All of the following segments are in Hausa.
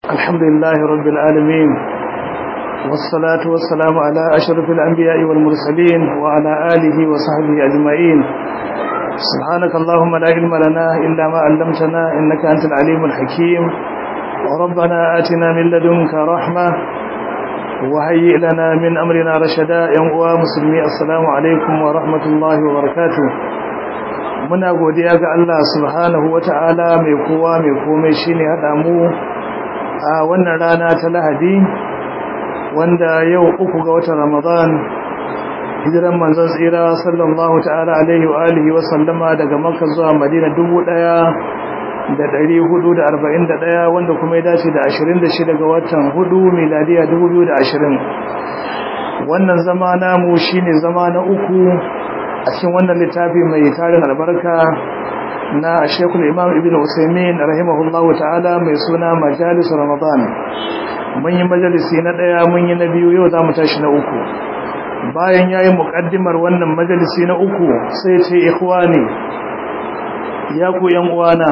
الحمد لله رب العالمين والصلاة والسلام على أشرف الأنبياء والمرسلين وعلى آله وصحبه أجمعين. سبحانك اللهم لا علم لنا إلا ما علمتنا إنك أنت العليم الحكيم. وربنا آتنا من لدنك رحمة وهيئ لنا من أمرنا رشدا. يا مسلمي السلام عليكم ورحمة الله وبركاته. muna godiya ga Allah subhanahu wata'ala mai kowa mai komai shine hada mu a wannan rana ta Lahadi wanda yau 3 ga watan Ramadan hijiran manzon tsira sallallahu ta'ala alaihi wa alihi wa sallama daga Makka zuwa Madina 1441 wanda kuma ya dace da 26 ga watan 4 miladiya 2020. wannan zama namu shine zama na uku a cikin wannan littafi mai tarin albarka na Sheikhul Imam Ibn Uthaymeen rahimahullahu ta'ala mai suna Majalis Ramadan. mun yi majalisi na daya, mun yi na biyu, yau zamu tashi na uku. bayan yayi muqaddimar wannan majalisi na uku sai ce ikhwani ya ku yan uwana,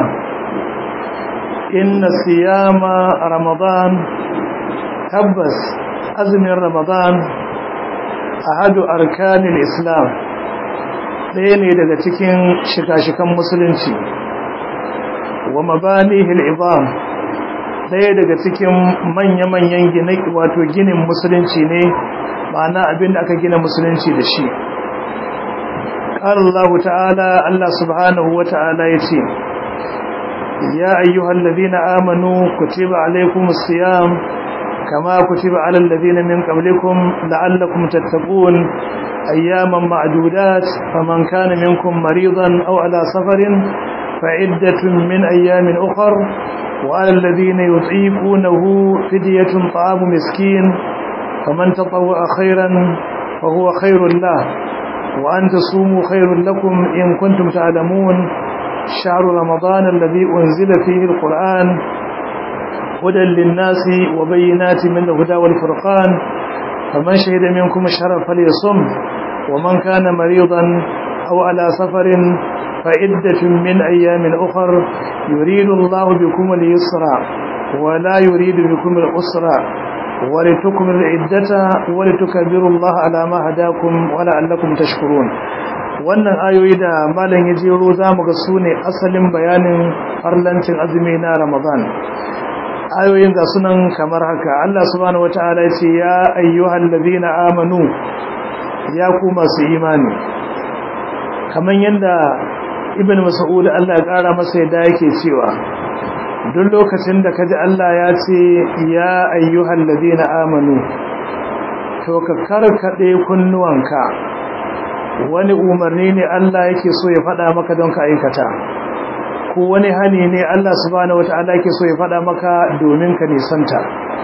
inna siyama Ramadan, tabbas azumin Ramadan ahadu arkanil Islam, ɗaya ne daga cikin shika-shikan musulunci, wa mabanihil izam, ɗaya daga cikin manya-manyan ginin musulunci ne, ma'ana abin da aka gina musulunci da shi. Allah ta'ala, Allah subhanahu wa ta'ala ya ce, ya ayyuhal ladhina amanu kutiba alaykumus siyam kama kutiba alal ladhina min qablikum la'allakum tattaqun أياما معدودات فمن كان منكم مريضا أو على سفر فعدة من أيام أخر وعلى الذين يطيقونه فدية طعام مسكين فمن تطوع خيرا فهو خير له وأن تصوموا خير لكم إن كنتم تعلمون شهر رمضان الذي أنزل فيه القرآن هدى للناس وبينات من الهدى والفرقان فمن شهد منكم الشهر فليصم ومن كان مريضا أو على سفر فعدة من أيام أخر يريد الله بكم اليسر ولا يريد بكم العسر ولتكملوا العدة ولتكبروا الله على ما هداكم ولعلكم تشكرون. wannan ayoyi da malam ya jero zamu ga sune asalin bayanin farlancin azumi na Ramadan. ayoyin ga sunan kamar haka. Allah subhanahu wataala yace ya ayyuhal ladina amanu, ya ku masu imani. Kaman yanda Ibn Mas'ud Allah ya kara masa yadda yake cewa duk lokacin da kaji Allah ya ce ya ayyuhal ladina amanu, to ka karkade kunnuwanka, wani umarni ne Allah yake so ya faɗa maka don ka aikata, ko wani hani ne Allah subhanahu wataala yake so ya faɗa maka domin ka nisanta.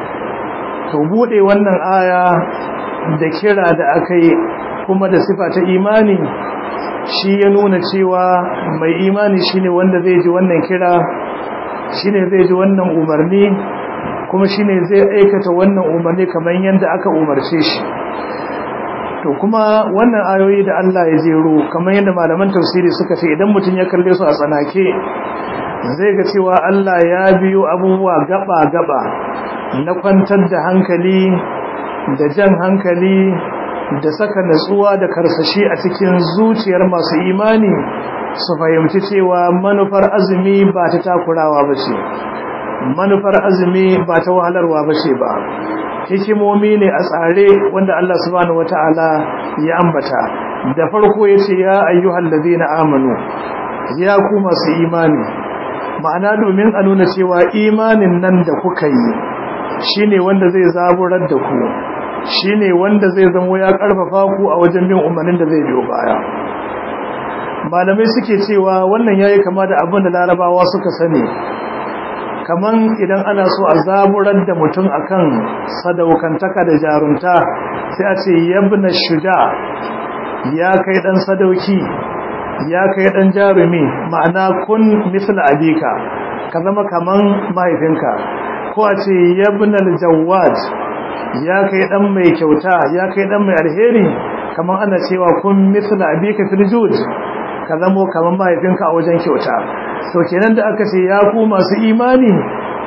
to bude wannan aya da kira da akai kuma da sifa ta imani, shi ya nuna cewa mai imani shine wanda zai ji wannan kira, shine zai ji wannan umarni, kuma shine zai aikata wannan umarni kamar yadda aka umarce shi. to kuma wannan ayoyi da Allah ya jero kamar yadda malaman tafsiri suka ce, idan mutum ya kalle su a tsanake zai ga cewa Allah ya biyo abubuwa gaba-gaba na kwantar da hankali da jan hankali da saka natsuwa da karsashi a cikin zuciyar masu imani su fahimci cewa manufar azumi ba ta takurawa ba ce, manufar azumi ba ta wahalarwa ba ce ba, hikimomi ne a tsare wanda Allah subhanahu wataala ya ambata. da farko yace ya ayyuhal ladina amanu, ya ku masu imani, ma'ana domin a nuna cewa imanin nan da kuka yi shine wanda zai zaburar da ku, shine wanda zai zama ya karfafa ku a wajen bin umarnin da zai biyo baya. malamai suke cewa wannan yayi kama da abin da Larabawa suka sani, kaman idan ana so a zaburar da mutum akan sadaukantaka da jarunta sai a ce yabna shuja, ya kai dan sadauki, ya kai dan jarumi, ma'ana kun misla abika, ka zama kaman mahaifinka. ko a ce yabna aljawad, ya kai dan mai kyauta, ya kai dan mai alheri, kaman ana cewa kun misla abika fil jud, ka zama kaman mahaifinka a wajen kyauta. to kenan da aka ce ya ku masu imani,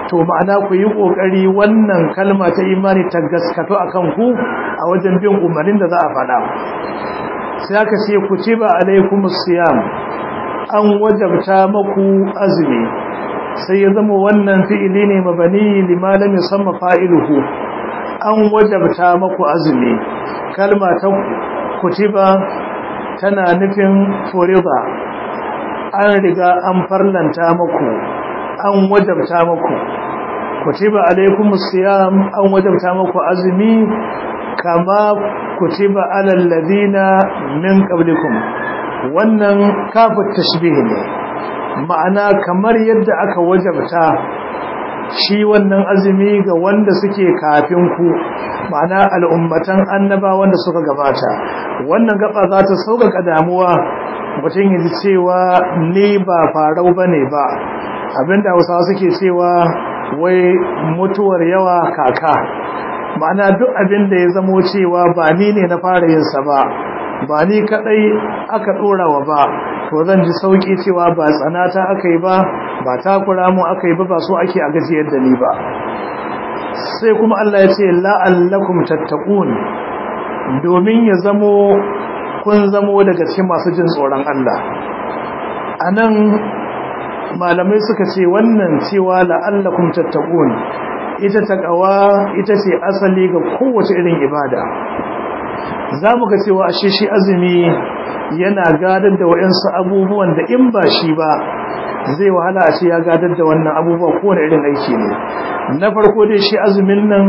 to ma'ana ku yi kokari wannan kalma ta imani ta gaskato akan ku a wajen bin umarnin da za a faɗa. sai aka ce kutiba alaikumus siyam, an wajabta maku azumi, sai ya zama wannan fi'ili ne mabani lima lam yusamma fa'iluhu, an wajabta maku azumi. kalma ta kutiba tana nufin furida, an riga an farlanta maku, an wajabta maku. kutiba alaikumus siyam, an wajabta maku azumi kama kutiba alal ladina min qablikum. wannan kafu tashbih ne, ma'ana kamar yadda aka wajabta shi wannan azumi ga wanda suke kafin ku, ma'ana al'ummatan annaba wanda suka gabata. wannan gaba za ta sauƙaƙa damuwa mutum ya ji cewa ni ba farau bane ba, abinda Hausawa suke cewa wai mutuwar yawa kaka, ma'ana duk abin da ya zamo cewa ba ni ne na fara yin sa ba ni kadai aka dorawa ba, to zan ji sauki cewa ba tsanata aka yi ba takura mu aka yi ba so ake a gajiyar da ni ba. sai kuma Allah ya ce la'allakum tattaqun, domin ya zamo kun zamo daga cikin masu jin tsoron Allah. anan malamai suka ce wannan cewa la'allakum tattaqun ita taqwa ita ce asali ga kowace irin ibada. zamu ga cewa ashe shi azumi yana gadar da wayansu abubuwan da in ba shi ba zai wahala a ce ya gadar da wannan abubuwa ko wani irin aiki ne. na farko dai shi azumin nan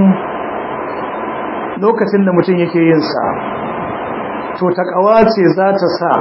lokacin da mutum yake yin sa to taqwa ce za ta sa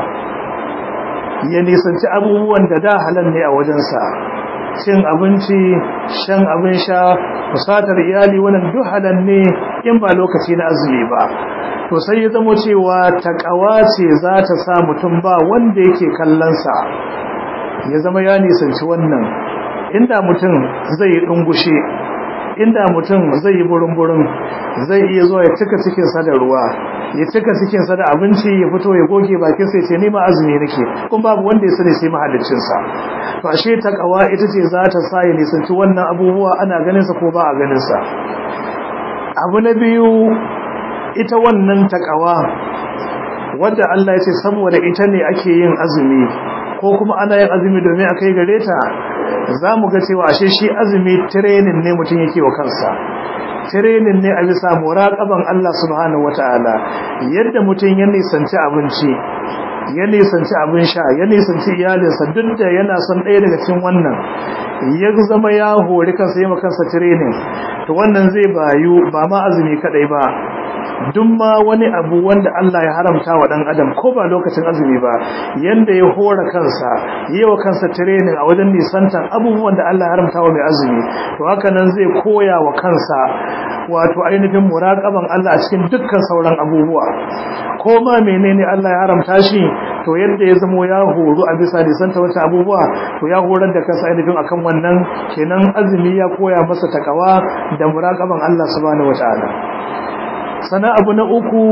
ya nisanci abubuwan da da halal ne a wajensa, cin abinci, shan abin sha, kusatar iyali, wannan duk halal ne in ba lokaci na azumi ba. to sai ya zama cewa taqwa ce za ta sa mutum ba wanda yake kallon sa ya zama ya nisanci wannan. inda mutum zai dungushe, inda mutum zai yi burin zai iya zuwa ya cika cikin sa da ruwa, ya cika cikin sa da abinci, ya fito ya goge bakin sa ya ce ni ma azumi nake, kuma babu wanda ya sani sai mahallicin sa. to ashe taqwa ita ce za ta sa ya nisanci wannan abubuwa, ana ganin sa ko ba a ganin sa. abu na biyu, ita wannan taqwa wanda Allah ya ce saboda ita ne ake yin azumi, ko kuma ana yin azumi domin a kai gare ta, za mu ga cewa ashe shi azumi training ne mutum yake wa kansa, training ne a bisa muraqaban Allah subhanahu wataala. yadda mutum ya nisanci abinci, ya nisanci abin sha, ya nisanci iyalinsa, duk da yana son ɗaya daga cikin wannan, ya zama ya hori kansa, yi kansa training, to wannan zai bayu ba ma azumi kadai ba, duk ma wani abu wanda Allah ya haramta wa dan adam ko ba lokacin azumi ba, yanda ya hora kansa, yawa kansa training a wajen nisantan abubuwan da Allah ya haramta wa mai azumi, to haka nan zai koya wa kansa wato ainihin muraqaban Allah a cikin dukkan sauran abubuwa. ko ma menene Allah ya haramta shi, to yadda ya zamo ya horo a bisa nisanta wata abubuwa, to ya horar da kansa ainihin akan wannan. kenan azumi ya koya masa takawa da muraqaban Allah subhanahu wataala. sana abu na uku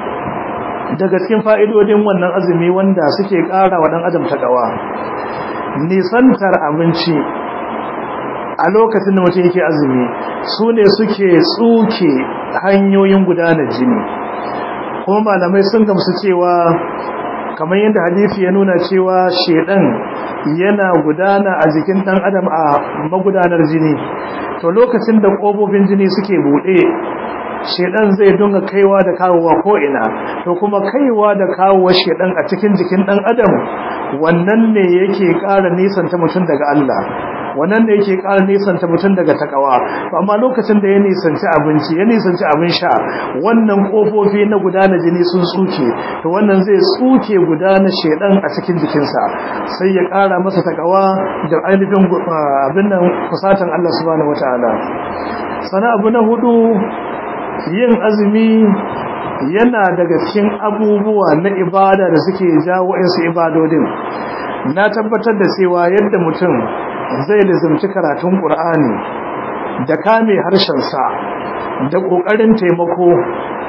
daga cikin fa'idodin wannan azumi wanda suke ƙara wa ɗan adam takawa, nisantar abinci a lokacin da mutum yake azumi su ne suke tsuke hanyoyin gudanar jini. kuma malamai sun gamsu cewa kamar yadda hadisi ya nuna cewa shedan yana gudana a jikin ɗan adam a magudanar jini, to lokacin da ƙofofin jini suke buɗe, shedan zai dunga kaiwa da kawowa ko ina, to kuma kaiwa da kawowa shedan a cikin jikin dan adam, wannan ne yake ƙara nisanta mutum daga Allah, wannan ne yake ƙara nisanta mutum daga takawa. to amma lokacin da ya nisanci abinci, ya nisanci abin sha, wannan kofofi na gudanar jini sun tsuke, to wannan zai tsuke gudanar shedan a cikin jikinsa, sai ya ƙara masa takawa da ainihin abin nan kusatan Allah subhanahu wataala. sana abu na hudu, yin azumi yana daga cikin abubuwa na ibada da suke jawo insu ibadodin. na tabbatar da cewa yadda mutum zai lizumci karatun Qur'ani da kame harshensa da kokarin taimako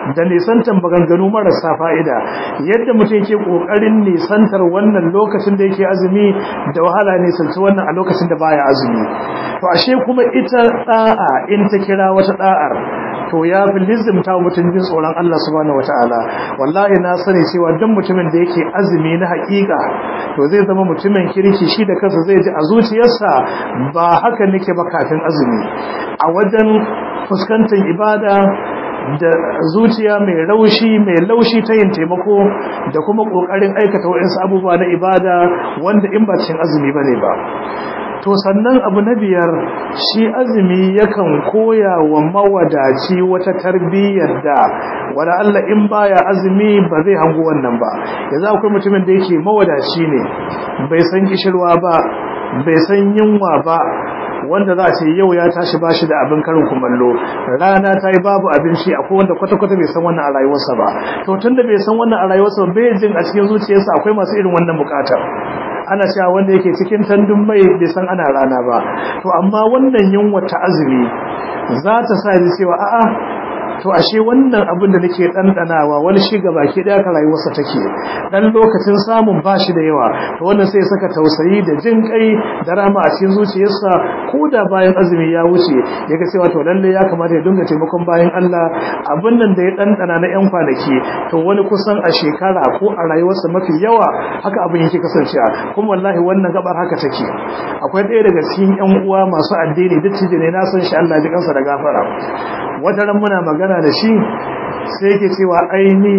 da nisantar maganganu marasa fa'ida. Yadda mutum yake kokarin nisantar wannan lokacin da yake azumi, da wahala nisanci wannan a lokacin da baya azumi. To ashe kuma ita da'a in ta kira wata da'ar, to ya fi lizimta mutum jin tsoron Allah subhanahu wataala. Wallahi na sani cewa duk mutumin da yake azumi na haƙiƙa, to zai zama mutumin kirki, shi da kansa zai ji a zuciyarsa ba haka nake ba kafin azumi. A wajen fuskantar ibada da zuciya mai laushi ta yin taimako, da kuma kokarin aikata waɗansu abubuwa na ibada wanda in ba cikin azumi bane ba. To sannan abu na biyar, shi azumi yakan koya wa mawadaci wata tarbiyyar da wala Allah in baya azumi ba zai hango wannan ba. Yanzu akwai mutumin da yake mawadaci ne, bai san kishirwa ba, bai san yunwa ba, wanda za a ce yau ya tashi bashi da abin karin kumallo, rana ta yi babu abinci. Akwai wanda kwata-kwata bai san wannan a rayuwarsa ba. To tunda bai san wannan a rayuwarsa ba, bai jin a cikin zuciyarsa akwai masu irin wannan bukatar. Ana cewa wanda yake cikin tandun mai bai san ana rana ba. To amma wannan yunwa ta azumi za ta sa ni cewa a'a, to ashe wannan abin da nake dandanawa wani shi gaba ke daya ka rayuwarsa take, dan lokacin samun bashi da yawa. To wannan sai saka tausayi da jin kai da rahama a cikin zuciyarsa, ko da bayan azumi ya wuce yaga cewa to lalle ya kamata ya dinga taimakon bayan Allah. Abin nan da ya dandana na yan kwanaki, to wani kusan a shekara ko a rayuwarsa mafi yawa haka abin yake kasancewa. Kuma wallahi wannan gabar haka take. Akwai ɗaya daga cikin yan uwa masu addini, duk ne na san shi, Allah ya ji kansa da gafara. Wata ran muna magana da shi, sai yake cewa aini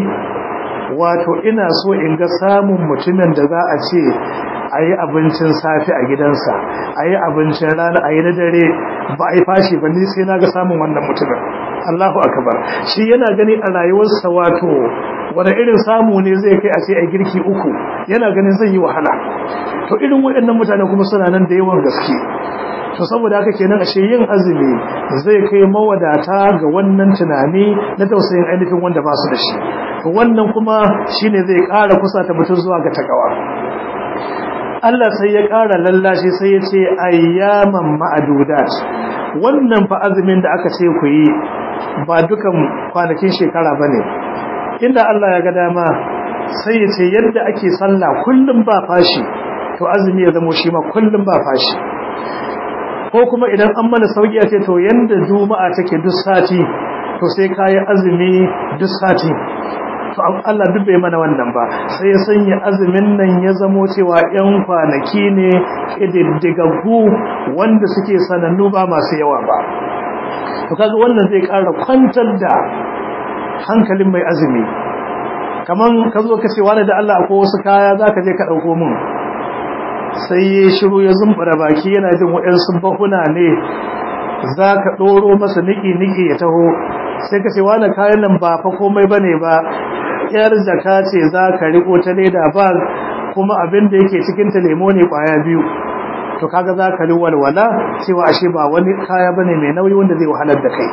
wato ina so in ga samun mutumin da za a ce a yi abincin safi a gidansa, a yi abincin rana, a yi na dare, ba a yi fashi ba. Ni sai na ga samun wannan mutumin. Allahu akbar. Shi yana gani a rayuwarsa wato wani irin samu ne zai kai a ce a girki uku, yana ganin zai yi wahala. To irin waɗannan mutane kuma suna nan da yawan gaske. To saboda haka kenan ashe yin azumi zai kai mawadata ga wannan tunani na tausayin ainihin wanda ba su da shi. To wannan kuma shine zai ƙara kusata mutum zuwa ga takawa. Allah sai ya ƙara lallashi, sai ya ce ayyaman ma'adudat. Wannan fa azumin da aka ce ku yi ba dukan kwanakin shekara bane. Inda Allah ya ga dama sai ya ce yadda ake sallah kullum ba fashi, to azumi ya zama shi ma kullum ba fashi. Ko kuma idan an mana sauki a ce to yanda juma'a take duk sati, to sai kayi azumi duk sati. To Allah duk bai mana wannan ba, sai ya sanya azumin nan ya zamo cewa yan kwanaki ne kididdigaggu wanda suke sanannu ba masu yawa ba. To kaga wannan zai ƙara kwantar da hankalin mai azumi. Kaman ka zo ka ce wani da Allah akwai wasu kaya zaka je ka dauko mun, sai ya shiru ya zumbura baki yana jin waɗansu bahuna ne za ka ɗoro masa niki-niki ya taho. Sai ka ce wani kayan nan ba fa komai ba ne ba, yar jaka ce za ka riko ta leda ba, kuma abin da yake cikinta lemo ne ƙwaya biyu. To kaga za ka walwala cewa ashe ba wani kaya ba ne mai nauyi wanda zai wahalar da kai.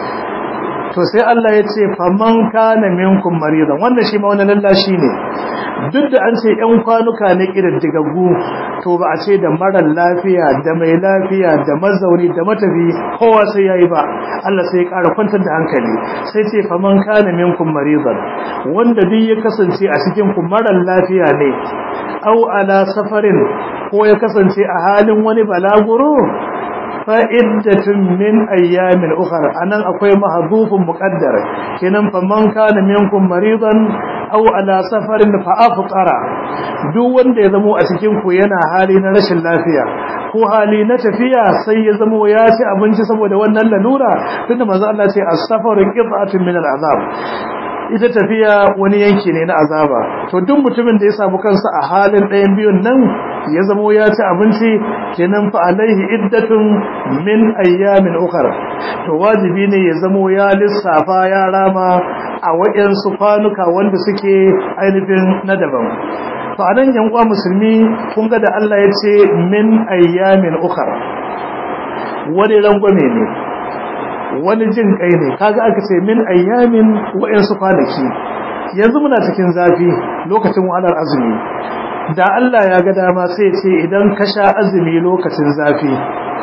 To sai Allah ya ce faman kana minkum maridan, wannan shi ma wani lallashi ne. Duk da an ce ‘yan kwanuka na ƙididdigaggu, to ba a ce da marar lafiya, da mai lafiya, da mazauni, da matafi, kowa sai ya yi ba. Allah sai ya ƙara kwantar da hankali, sai ce faman kana minkum maridan, wanda duk ya kasance a cikin ku marar lafiya ne, au ala safarin, ko ya kasance a halin wani balaguro, fa'iddatun min ayyamin ukhra. Anan akwai mahdhufun muqaddar, kenan faman kana minkum maridan aw ala safarin fa aftara. Duk wanda ya zamo a cikin ku yana hali na rashin lafiya ko hali na tafiya, sai ya zamo ya ci abinci saboda wannan lalura, tunda manzo Allah ce as-safaru qit'atun min al-azab, ita tafiya wani yanki ne na azaba. To duk mutumin da ya samu kansa a halin ɗayan biyun nan, ya zamo ya ci abinci, kenan fa alaihi iddatun min ayyamin ukhra. To wajibi ne ya zamo ya lissafa ya rama a wayansu kwanuka wanda suke ainihin na daban. To anan yan uwa musulmi, kun ga da Allah ya ce min ayyamin ukhra, wani rangwame ne, wani jin kai ne. Kaga aka ce min ayyamin wayansu kwanaki. Yanzu muna cikin zafi, lokacin wahalar azumi. Da Allah ya ga dama sai ce idan ka sha azumi lokacin zafi,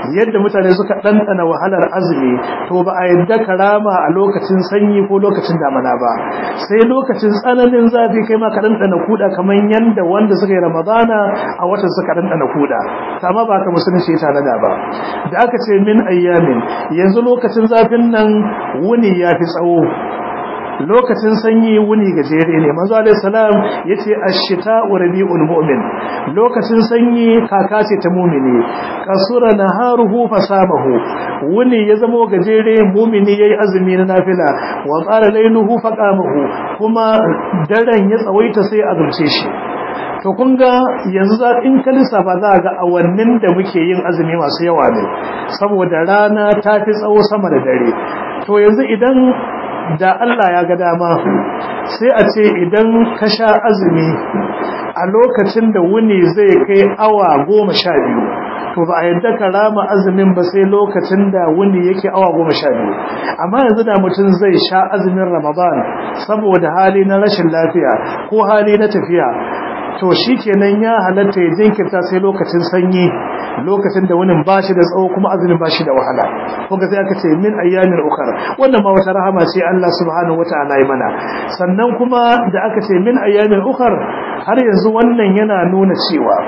yadda mutane suka ɗanɗana wahalar azumi to ba a yadda karama a lokacin sanyi ko lokacin damana ba, sai lokacin tsananin zafi kai ma ka ɗanɗana kuɗa kamar yadda wanda suka yi ramadana a watan suka ɗanɗana kuɗa. Amma ba ka musulunci ya tanada ba. Da aka ce min ayyamin, yanzu lokacin zafin nan wuni ya fi tsawo, lokacin sanyi wuni gajere ne. Manzo alaihi salam yace ash-shita'u rabi'ul mu'min, lokacin sanyi kaka ce ta mu'mini. Kasura naharuhu fasamahu, wuni ya zamo gajere mu'mini yayi azumi na nafila. Wa qala layluhu faqamahu, kuma daren ya tsawaita sai azumce shi. To kun ga yanzu in ka lissafa za ga awannin da muke yin azumi masu yawa ne, saboda rana ta fi tsawo sama da dare. To yanzu idan da Allah ya ga dama sai a ce idan ka sha azumi a lokacin da wuni zai kai awa 12, to ba a yadda ka rama azumin ba sai lokacin da wuni yake awa 12. Amma yanzu da mutum zai sha azumin Ramadan saboda hali na rashin lafiya ko hali na tafiya, to shi kenan ya halatta ya jinkirta sai lokacin sanyi, lokacin da wani ba shi da tsawo kuma azumin ba shi da wahala. Kuma sai aka ce min ayyamin ukhra, wannan ma wata rahama ce Allah subhanahu wataala ya mana. Sannan kuma da aka ce min ayyamin ukhra, har yanzu wannan yana nuna cewa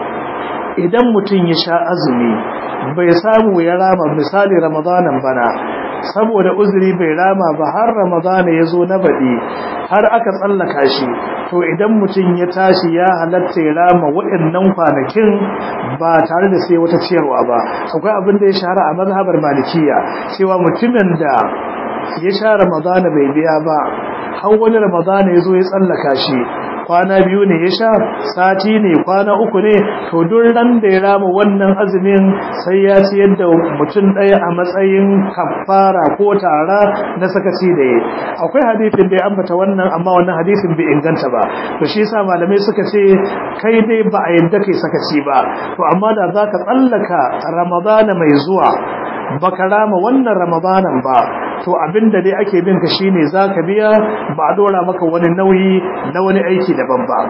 idan mutum ya sha azumi bai samu ya rama, misali Ramadanan bana saboda uzuri bai rama ba har Ramadana ya zo na baɗi har aka tsallaka shi, to idan mutum ya tashi ya halatta ya rama waɗannan kwanakin ba tare da sai wata ciyarwa ba. Akwai abin da ya shahara a mazhabar Malikiya cewa mutumin da ya sha Ramadana bai biya ba har wani Ramadana ya zo ya tsallaka shi, kwana 2 ne ya sha, sati ne, kwana 3 ne, to duk ran da ya rama wannan azumin sai ya ciyar da mutum ɗaya a matsayin kafara ko tara na sakaci da ya. Akwai hadisin da ya ambata wannan, amma wannan hadisin bai inganta ba. To shi yasa malamai suka ce kai dai ba a yadda kai sakaci ba, to amma da zaka tsallaka Ramadana mai zuwa baka rama wannan Ramadanan ba, to abinda dai ake bin ka shine zaka biya, ba a dora maka wani nauyi na wani aiki daban ba.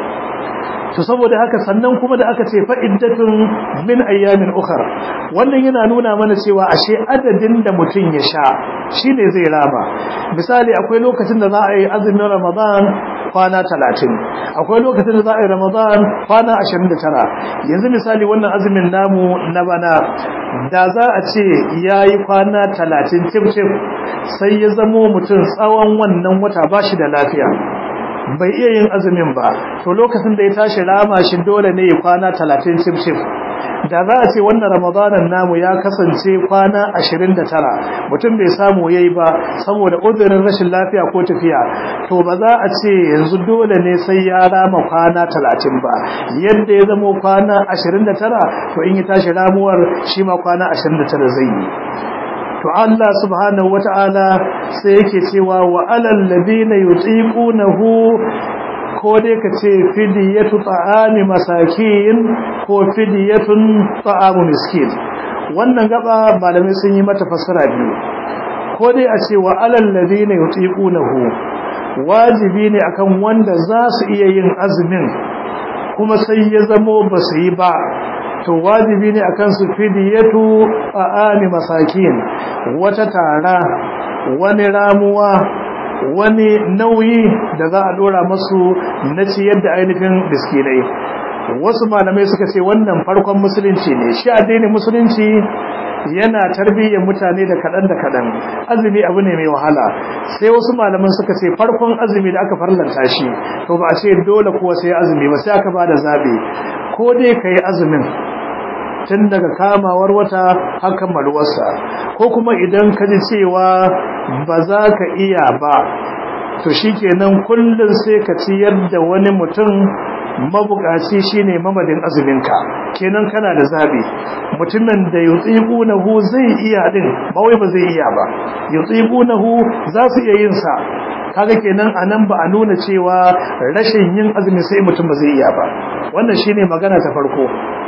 To saboda haka sannan kuma da aka ce fa iddatun min ayyamin ukhra, wannan yana nuna mana cewa ashe adadin da mutum ya sha shine zai rama. Misali akwai lokacin da za a yi azumin Ramadan kwana 30, akwai lokacin da za a yi Ramadan kwana 29. Yanzu misali wannan azumin namu na bana da za a ce yayi kwana 30 cif sai ya zamo mutum tsawon wannan wata bashi da lafiya, bai iya yin azumin ba, to lokacin da ya tashi rama shi dole ne ya kwana 30 cif. Da za a ce wannan Ramadanan namu ya kasance kwana 29 mutum bai samu yayi ba saboda uzurin rashin lafiya ko tafiya, to ba za a ce yanzu dole ne sai ya rama kwana 30 ba. Yadda ya zama kwana 29, to in ya tashi ramuwar shi ma kwana 29 zai yi. To Allah subhanahu wata'ala sai yake cewa wa alal ladina yutiqunahu, ko dai ka ce fidiyatu ta'ami masakin ko fidiyatun ta'amu miskin. Wannan gaba malamai sun yi mata fassara biyu. Ko dai a ce wa alal ladina yutiqunahu, wajibi ne akan wanda za su iya yin azumin kuma sai ya zamo ba su yi ba, to wajibi ne akan su fidiyatu ta'ami masakin, wata tara, wani ramuwa, wani nauyi da za a dora masu na ciyar da ainihin miskinai. Wasu malamai suka ce wannan farkon musulunci ne, shi addinin musulunci yana tarbiyyar mutane da kaɗan, azumi abu ne mai wahala. Sai wasu malaman suka ce farkon azumi da aka farlanta shi, to ba a ce dole kuwa sai azumi ba, sai aka ba da zaɓi, ko dai ka yi azumin tun daga kamawar wata har kammaluwarsa, ko kuma idan ka ji cewa ba za ka iya ba, to shikenan kullum sai ka ciyar da wani mutum mabukaci shine mamadin azuminka. Kenan kana da zabi, mutumin da yutiqunahu zai iya din, ba wai ba zai iya ba, yutiqunahu za su iya yin sa. Kaga kenan anan ba a nuna cewa rashin yin azumi sai mutum ba zai iya ba. Wannan shine magana ta farko.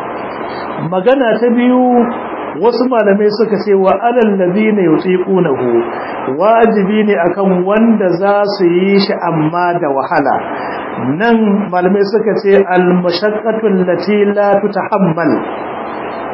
Magana ta biyu, wasu malamai suka ce wa alal ladina yutiqunahu, wajibi ne akan wanda za su yi shi amma da wahala. Nan malamai suka ce al mashaqqatu allati la tutahammal,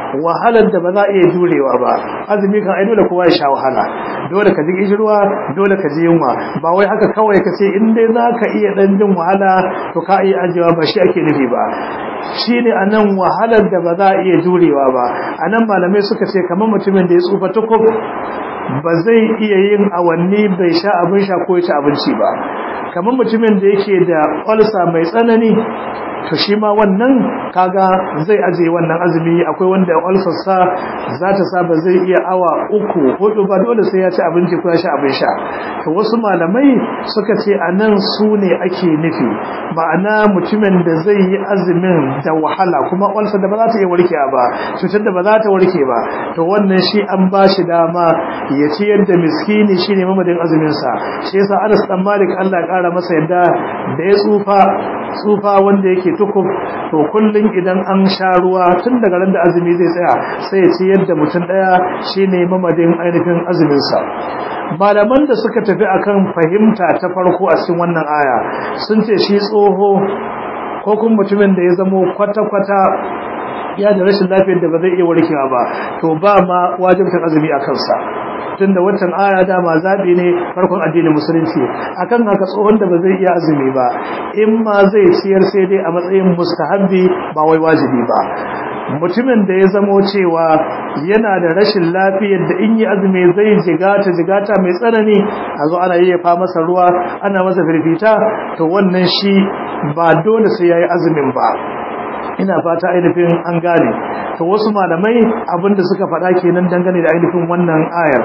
wahalar da ba za a iya jurewa ba. Azumi kan ai dole kowa ya sha wahala, dole ka ji kishirwa, dole ka ji yunwa, ba wai haka kawai ka ce in dai za ka iya dan jin wahala to ka iya ajewa, ba shi ake nufi ba. Shi ne a nan wahalar da ba za a iya jurewa ba. A nan malamai suka ce kamar mutumin da ya tsufa tukub ba zai iya yin awanni bai sha abin sha ko ya ci abinci ba, kamar mutumin da yake da ulcer mai tsanani, to shi ma wannan kaga zai aje wannan azumi. Akwai wanda ulcer sa za ta sa ba zai iya awa 3-4 ba, dole sai ya ci abinci ko ya sha abin sha. To wasu malamai suka ce anan su ne ake nufi, ma'ana mutumin da zai yi azumin da wahala kuma ulcer da ba za ta iya warkewa ba, cutar da ba za ta warke ba, to wannan shi an ba shi dama ya ciyar da miskini, shine mamadin azumin sa. Shi yasa Anas dan Malik Allah ya kara masa yadda da ya tsufa wanda yake tukub, to kullun idan an sha ruwa tun daga ran da azumi zai tsaya sai ya ciyar da mutum daya, shine mamadin ainihin azumin sa. Malaman da suka tafi akan fahimta ta farko a cikin wannan aya sun ce shi tsoho ko kuma mutumin da ya zamo kwata-kwata ya da rashin lafiyar da ba zai iya warkewa ba, to ba ma wajibin azumi a kansa, tunda wancan aya dama zabi ne farkon addinin musulunci. Akan haka tsohon da ba zai iya azumi ba, in ma zai ciyar sai dai a matsayin mustahabbi ba wai wajibi ba. Mutumin da ya zamo cewa yana da rashin lafiyar da in yi azumi zai jigata mai tsanani, a zo ana yayyafa masa ruwa ana masa firfita, to wannan shi ba dole sai yayi azumin ba. Ina fata ainihin an gane. To wasu malamai abinda suka faɗa kenan dangane da ainihin wannan ayar.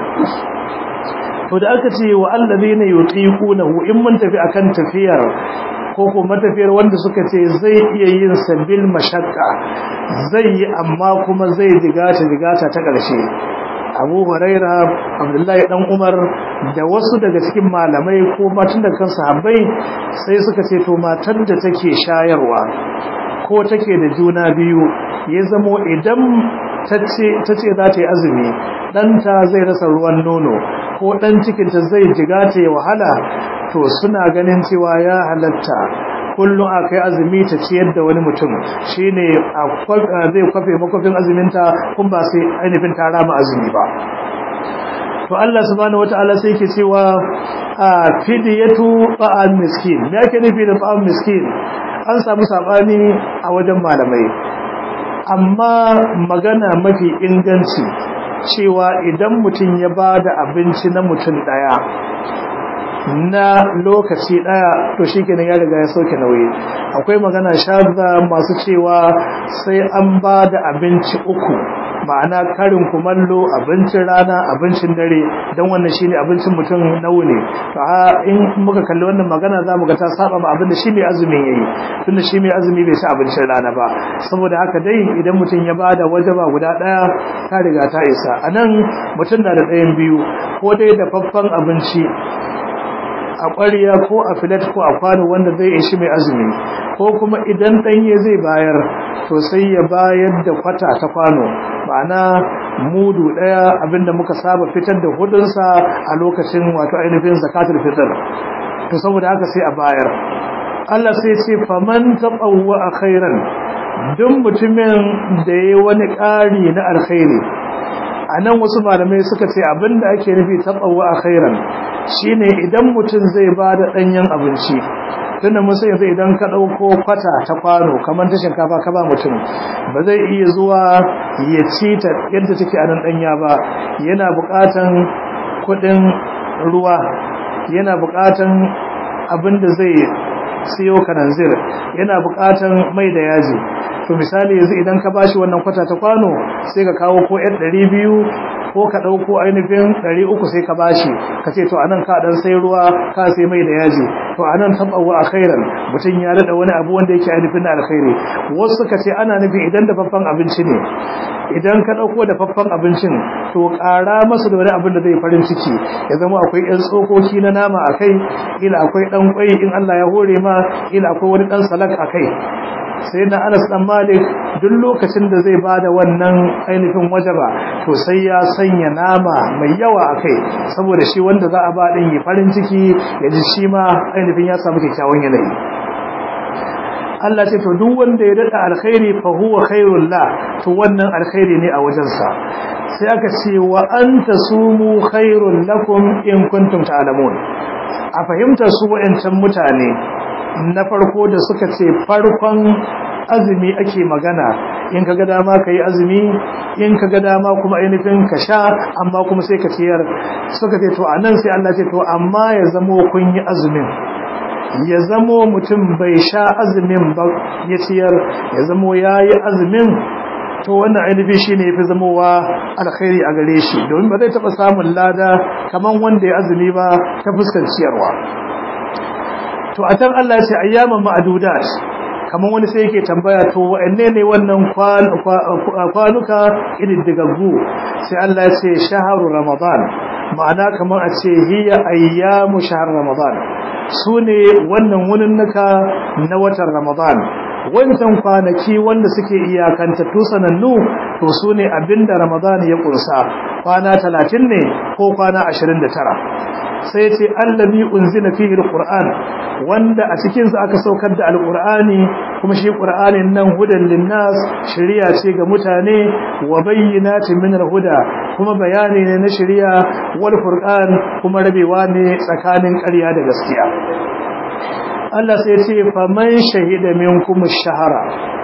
To da aka ce wa allazina yutiqunahu, in mun tafi akan tafiyar ko kuma tafiyar wanda suka ce zai iya yin sabil mashakka, zai yi amma kuma zai jigata ta ƙarshe. Abu Huraira, Abdullahi dan Umar da wasu daga cikin malamai ko matan da kan sahabbai sai suka ce to matan da take shayarwa ko take da juna biyu, ya zamo idan ta ce za ta yi azumi ɗanta zai rasa ruwan nono ko ɗan cikinta zai jigata ya wahala, to suna ganin cewa ya halatta kullum a kai azumi ta ciyar da wani mutum, shine zai kwafe makwafin azuminta kun ba sai ainihin ta rama azumi ba. To Allah subhanahu wataala sai yake cewa fidiyatu ta'am miskin. Me yake nufi da ta'am miskin? An samu sabani a wajen malamai, amma magana mafi inganci cewa idan mutum ya bada abinci na mutum daya na lokaci daya, to shikenan ya riga ya sauke nauyi. Akwai magana shadda masu cewa sai an bada abinci 3, ma'ana karin kumallo, abincin rana, abincin dare, don wannan shine abincin mutum na wuni. To in muka kalli wannan magana zamu ga ta saba ma abin da shi mai azumin yayi, tunda shi mai azumi bai ci abincin rana ba. Saboda haka dai idan mutum ya bada wajaba guda daya ta riga ta isa. Anan mutum na da ɗayan biyu, ko dai da faffan abinci a ƙwariya ko a filet ko a kwano wanda zai ishi mai azumi, ko kuma idan ɗanye zai bayar to sai ya bayar da kwata ta kwano, ma'ana mudu ɗaya, abinda muka saba fitar da hudunsa a lokacin wato ainihin zakatul fitr. To saboda haka sai a bayar. Allah sai ce faman tatawwa khairan, duk mutumin da yayi wani ƙari na alkhairi. Anan wasu malamai suka ce abinda ake nufi tatawwa khairan shine idan mutum zai bada danyen abinci, tunda mun sai yanzu idan ka dauko kwata ta kwano kamar ta shinkafa ka ba mutum, ba zai iya zuwa ya ci ta yadda take anan danya ba, yana buƙatan kudin ruwa, yana buƙatan abinda zai siyo kananzir, yana buƙatan mai da yaji. To misali yanzu idan ka bashi wannan kwata ta kwano sai ka kawo ko 200 ko ka dauko ainihin 300 sai ka bashi, ka ce to anan ka dan sai ruwa ka sai mai da yaji, to anan tabawa khairan, mutun ya rada wani abu wanda yake ainihin na alkhairi. Wasu suka ce ana nufi idan da faffan abinci ne, idan ka dauko da faffan abincin to ƙara masa da wani abin da zai farin ciki, ya zama akwai ɗan tsokoki na nama akai, ila akwai dan kwai in Allah ya hore ma, ila akwai wani dan salak akai. Sai na Anas dan Malik duk lokacin da zai bada wannan ainihin wajaba to sai ya sanya nama mai yawa akai, saboda shi wanda za a ba din yi farin ciki ya ji shi ma ainihin ya samu kyakkyawan yanayi. Allah ce to duk wanda ya dada alkhairi fa huwa khairul la, to wannan alkhairi ne a wajensa. sai aka ce wa anta sumu khairul lakum in kuntum ta'lamun. A fahimtar su wa'ancan mutane na farko da suka ce farkon azumi ake magana, in kaga dama kai azumi, in kaga dama kuma ainihin ka sha, amma kuma sai ka ciyar. Suka ce to anan sai Allah ce to amma ya zamo kun yi azumin, ya zamo mutum bai sha azumin ba ya ciyar, ya zamo yayi azumin, to wannan ainihin shine yafi zamowa alkhairi a gare shi, domin ba zai taba samun lada kaman wanda ya azumi ba ta fuskar ciyarwa. To a tan Allah ya ce ayyaman ma'dudat, kaman wani sai yake tambaya to wa'anne ne wannan kwanuka ididdigaggu? Sai Allah ya ce shahru ramadan, ma'ana kaman a ce hiya ayyamu shahr ramadan, sune wannan wuninnuka na watan ramadan. Wancan kwanaki wanda suke iyakantattu sanannu, to sune abinda ramadan ya kunsa, kwana 30 ne ko kwana 29. sai ce allazi unzila fihi alquran, wanda a cikin sa aka saukar da alqurani, kuma shi qur'anin nan hudan linnas, shari'a ce ga mutane, wa bayyinatin min alhuda, kuma bayani ne na shari'a, wal furqan, kuma rabewa ne tsakanin ƙarya da gaskiya. Allah sai ce faman shahida minkum ash-shahra,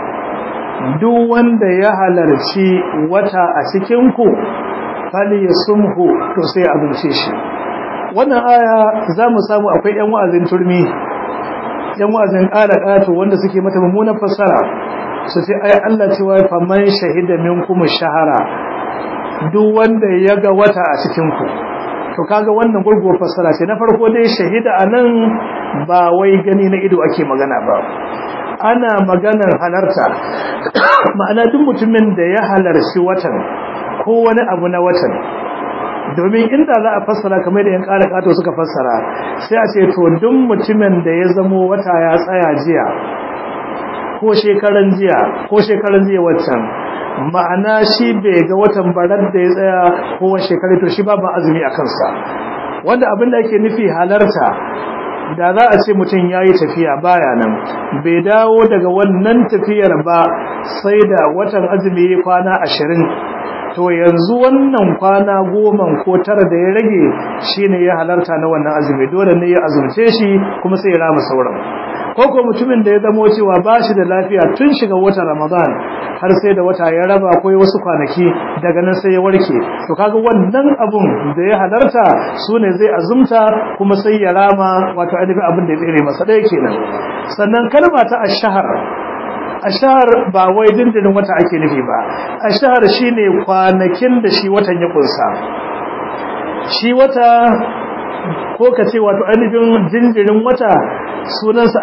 duk wanda ya halarci wata a cikin ku falyasumhu, to sai azumce shi. Wannan aya za mu samu akwai ‘yan wa'azin turmi, ‘yan wa'azin ƙato wanda suke mata mummunan fassara, su ce ai Allah cewa faman shahida min kuma shahara, duk wanda ya ga wata a cikinku. To kaga wannan gurguwar fassara ce. Na farko dai shahida a nan ba wai gani na ido ake magana ba, ana maganar halarta, ma'ana duk mutumin da ya halarci watan ko wani abu na watan. Domin inda za a fassara kamar da yan ƙato suka fassara, sai a ce to duk mutumin da ya zamo wata ya tsaya jiya ko shekaran jiya waccan, ma'ana shi bai ga watan barar da ya tsaya ko wani shekaru, to shi babu azumi a kansa. Wanda abin da ake nufi halarta, da za a ce mutum ya yi tafiya baya nan, bai dawo daga wannan tafiyar ba sai da watan azumi kwana 20, to yanzu wannan kwana 10 ko 9 da ya rage shine ya halarta na wannan azumi, dole ne ya azumce shi kuma sai ya rama sauran. Ko mutumin da ya zamo cewa ba shi da lafiya tun shiga watan Ramadan har sai da wata ya raba ko wasu kwanaki, daga nan sai ya warke, to kaga wannan abun da ya halarta sune zai azumta kuma sai ya rama, wato ainihin abin da ya tsere masa ɗaya kenan. Sannan kalma ta ashahar ba wai dindinin wata ake nufi ba, ashahar shine kwanakin da shi watan ya kunsa. Shi wata, ko ka ce wato ainihin jinjirin wata, sunansa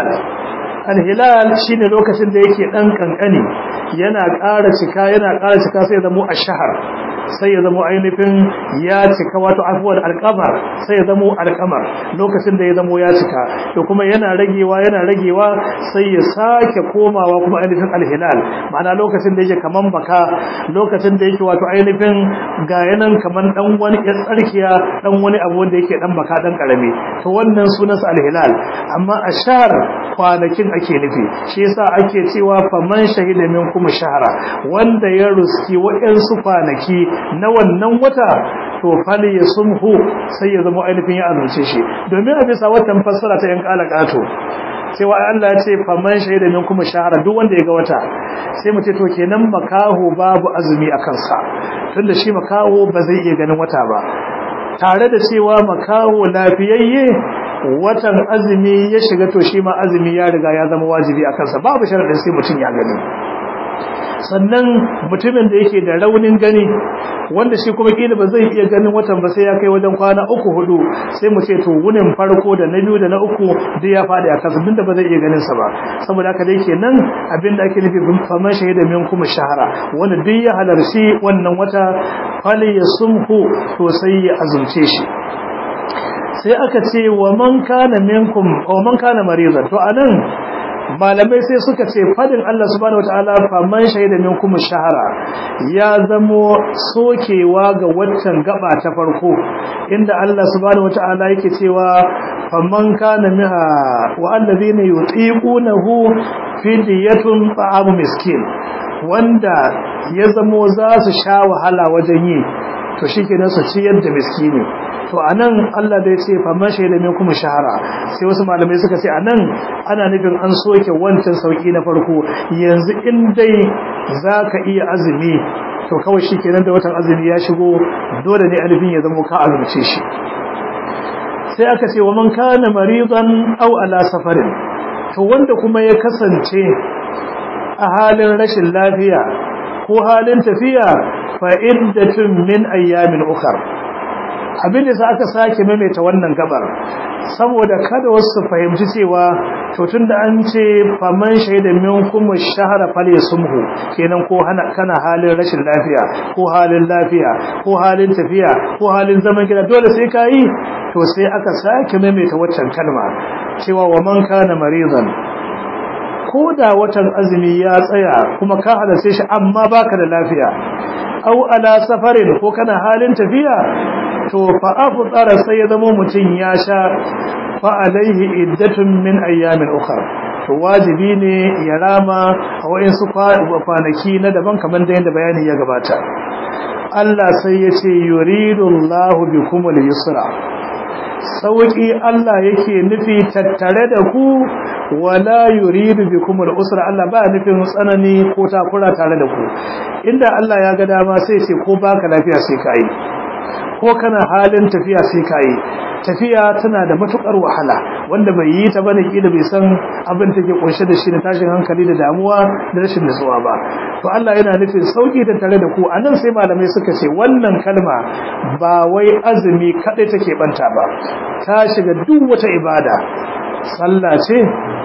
alhilal shine lokacin da yake dan kankani, yana ƙara cika sai ya zamo ashahar, sai ya zamo ainihin ya cika, wato afwan alqamar sai ya zamo alqamar, lokacin da ya zamo ya cika, to kuma yana ragewa sai ya sake komawa kuma ainihin alhilal, ma'ana lokacin da yake kaman baka, lokacin da yake wato ainihin ga yanan kaman dan wani ya tsarkiya, dan wani abu wanda yake dan baka dan karami, to wannan sunansa alhilal. Amma ashhar kwanakin ake nufi, shi yasa ake cewa faman shahida minkum shahra, wanda ya ruski wa'ansu kwanaki na wannan wata, to fali ya sumhu, sai ya zama ainihin ya azumce shi. Domin a bisa watan fassara ta yan ƙato, cewa Allah ya ce faman shahida minkum shahra, duk wanda ya ga wata, sai mu ce to kenan makaho babu azumi a kansa, tunda shi makaho ba zai iya ganin wata ba, tare da cewa makaho lafiyayye watan azumi ya shiga, to shi ma azumi ya riga ya zama wajibi a kansa, babu sharadin sai mutum ya gani. Sannan mutumin da yake da raunin gani, wanda shi kuma kila ba zai iya ganin watan ba sai ya kai wajen kwana 3-4, sai mu ce to wunin farko da na biyu da na uku duk ya fadi a kansa, tunda ba zai iya ganin sa ba. Saboda haka dai kenan abinda ake nufi faman shahida minkum shahara, wanda duk ya halarci wannan wata fali yasumhu, to sai ya azumce shi. Sai aka ce wa man kana minkum, wa man kana maridan, to anan malamai sai suka ce fadin Allah subhanahu wataala faman shahida minkum shahara ya zamo sokewa ga waccan gaba ta farko inda Allah subhanahu wataala yake cewa faman kana minha wa alladhina yutiqunahu fidyatun ta'am miskin wanda ya zamo za su sha wahala wajen yi to shikenan su ciyar da miskini to anan Allah da ya ce fa man shaida minkum shahara sai wasu malamai suka ce anan ana nufin an soke wancan sauki na farko yanzu in dai zaka iya azumi to kawai shikenan da watan azumi ya shigo dole ne alifin ya zama ka azumce shi sai aka ce wa man kana maridan aw ala safarin to wanda kuma ya kasance a halin rashin lafiya ko halin tafiya fa iddatun min ayyamin ukhra abin da aka sake maimaita wannan gabar saboda kada wasu fahimci cewa to tunda an ce faman shaida minkum ash-shahra falyasumhu kenan ko kana halin rashin lafiya ko halin lafiya ko halin tafiya ko halin zaman gida dole sai kai to sai aka sake maimaita waccan kalma cewa wa man kana maridan ko da watan azumi ya tsaya kuma ka halarce shi amma baka da lafiya au ala safarin ko kana halin tafiya to fa afṭara sai ya zama mutun ya sha fa alaihi iddatun min ayyamin ukhra to wajibi ne ya rama a wayansu kwanaki na daban kamar da yanda bayani ya gabata Allah sai ya ce yuridullahu bikumul yusra sauki Allah yake nufi tattare da ku wala yuridu bikum al-usra Allah ba nufin tsanani ko takura tare da ku inda Allah ya ga dama sai ce ko baka lafiya sai kai ko kana halin tafiya sai kai tafiya tana da matukar wahala wanda bai yi ta bane kila bai san abin take kunshe da shi na tashin hankali da damuwa da rashin nutsuwa ba to Allah yana nufin sauki da tare da ku anan sai malamai suka ce wannan kalma ba wai azumi kadai take banta ba ta shiga duk wata ibada sallah ce